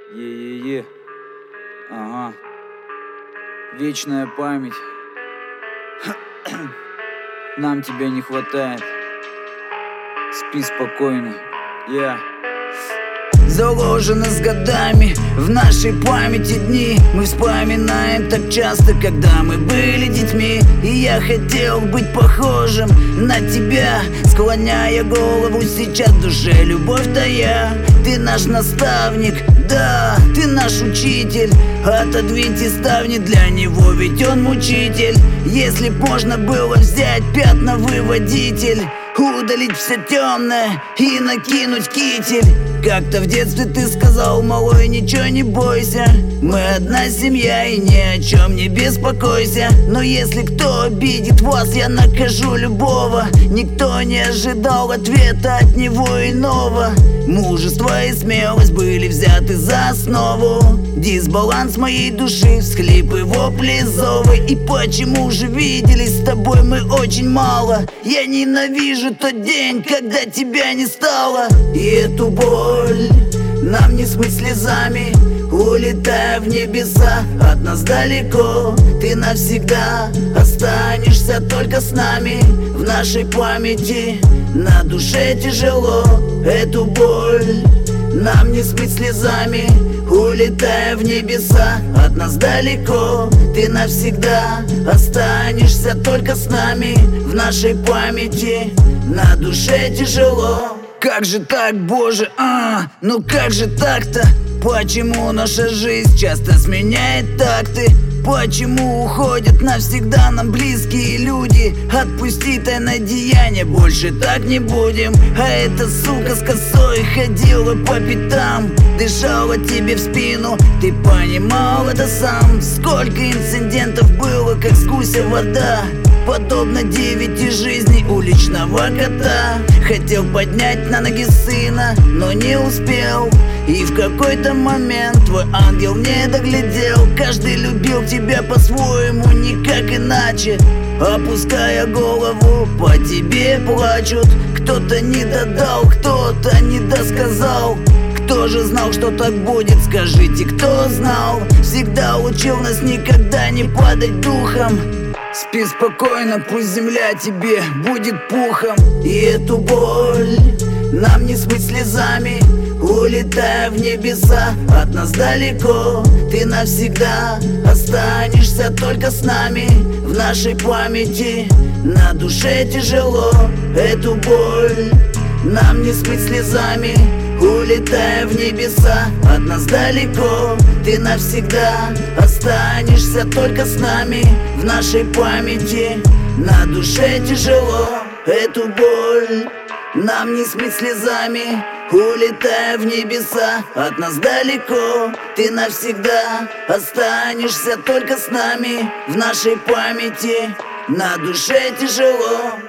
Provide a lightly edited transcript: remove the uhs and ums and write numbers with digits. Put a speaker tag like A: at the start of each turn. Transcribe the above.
A: Е-е-е. Ага. Вечная память. Нам тебя не хватает. Спи спокойно.
B: Заложено с годами в нашей памяти дни. Мы вспоминаем так часто, когда мы были детьми. И я хотел быть похожим на тебя, склоняя голову сейчас в душе любовь тая. Ты наш наставник, да, ты наш учитель. Отодвиньте ставни для него, ведь он мучитель. Если б можно было взять пятна выводитель, удалить все темное и накинуть китель. Как-то в детстве ты сказал: малой, ничего не бойся, мы одна семья и ни о чем не беспокойся. Но если кто обидит вас, я накажу любого. Никто не ожидал ответа от него иного. Мужество и смелость были взяты за основу. Дисбаланс моей души, всхлипы, вопли, зовы. И почему же виделись с тобой мы очень мало? Я ненавижу тот день, когда тебя не стало. И эту боль нам не смыть слезами, улетая в небеса от нас далеко. Ты навсегда останешься только с нами в нашей памяти. На душе тяжело, эту боль нам не смыть слезами, улетая в небеса от нас далеко. Ты навсегда останешься только с нами в нашей памяти. На душе тяжело. Как же так, Боже, ну как же так-то? Почему наша жизнь часто сменяет такты? Почему уходят навсегда нам близкие люди? Отпусти тайное деяние, больше так не будем. А эта сука с косой ходила по пятам, дышала тебе в спину, ты понимал это сам. Сколько инцидентов было, как с гуся вода, подобно 9 жизней уличного кота. Хотел поднять на ноги сына, но не успел. И в какой-то момент твой ангел не доглядел. Каждый любил тебя по-своему, никак иначе. Опуская голову, по тебе плачут. Кто-то не додал, кто-то не досказал. Кто же знал, что так будет? Скажите, кто знал? Всегда учил нас никогда не падать духом. Спи спокойно, пусть земля тебе будет пухом. И эту боль нам не смыть слезами, улетая в небеса от нас далеко. Ты навсегда останешься только с нами в нашей памяти. На душе тяжело, эту боль нам не смыть слезами, улетая в небеса от нас далеко. Ты навсегда останешься только с нами в нашей памяти. На душе тяжело, эту боль нам не смыть слезами, улетая в небеса от нас далеко. Ты навсегда останешься только с нами в нашей памяти. На душе тяжело.